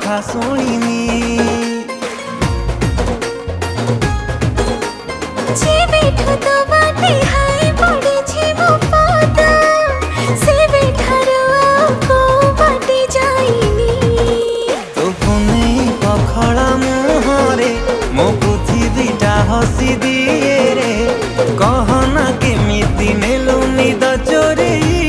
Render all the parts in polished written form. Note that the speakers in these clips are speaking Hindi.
कथा शुणिनी तो बाटे हाय पड़े छे मो पादा से बेठारो को बाटे जाइनी तो पुने पखड़ा मुहरे मो पृथ्वीटा हसी दिए रे कहना केमिति नेलु निद चोरेई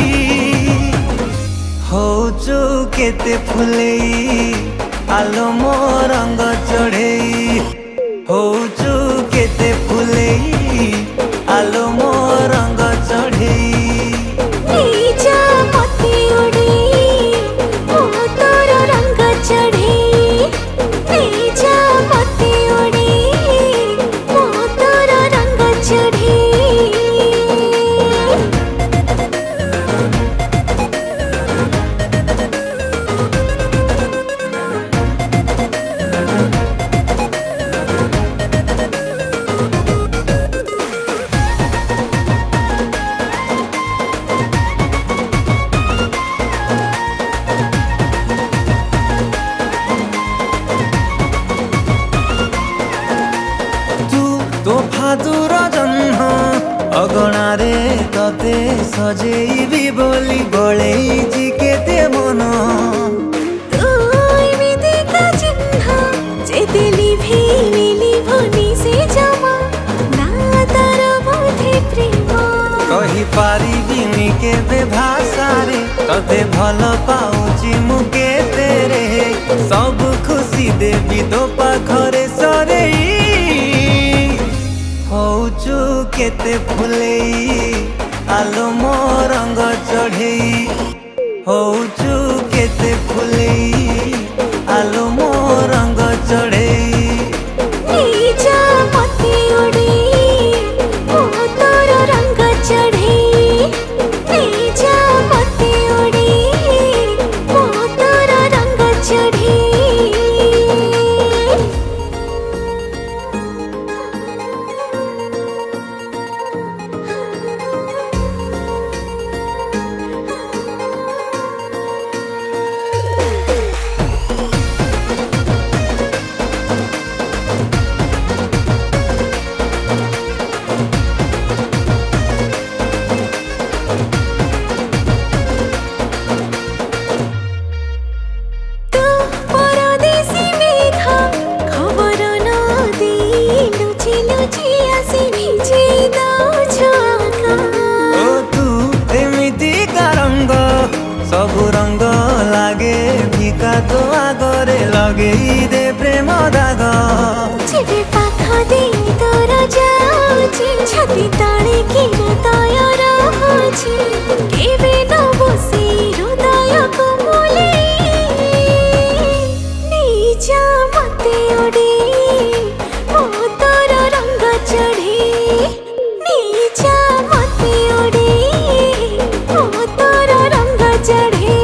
होचु केते फुलेई आलो मो रंग चढ़ेई होचु केते फुलेई आलो मो रंग चढ़ेई नीचा मते उड़े मो तोर रंग चढ़े नीचा मते उड़े मो तोर रंग चढ़े दूर जन्म अगणारे तते सजेबी बोली बड़ेई केते मन तू एमिति का चिन्ह जेते लिभि भनी से जमा ना तार बोधे प्रेम कही पारिबिनी केबे भाषारे तते भल पाउची मु केते रे सब खुशी देबी तो पाखरे सरेई होचु केते फुलेई आलो मो रंग चढ़ेई होचु केते फुलेई आलो मो रंग चढ़ेई नीचा मते उड़े मो तोर रंग चढ़े नीचा मते उड़े मो तोर रंग चढ़े सबु रंग लागे फिका तो आगरे लगे दे प्रेम दाग जेबे पाख दे तोर जाउची छाती तळे कि हृदय रहउची केबे न बसी हृदय को बोले नीचा मते उड़े मो तोर रंग चढ़े नीचा मते उड़े मो तोर रंग चढ़े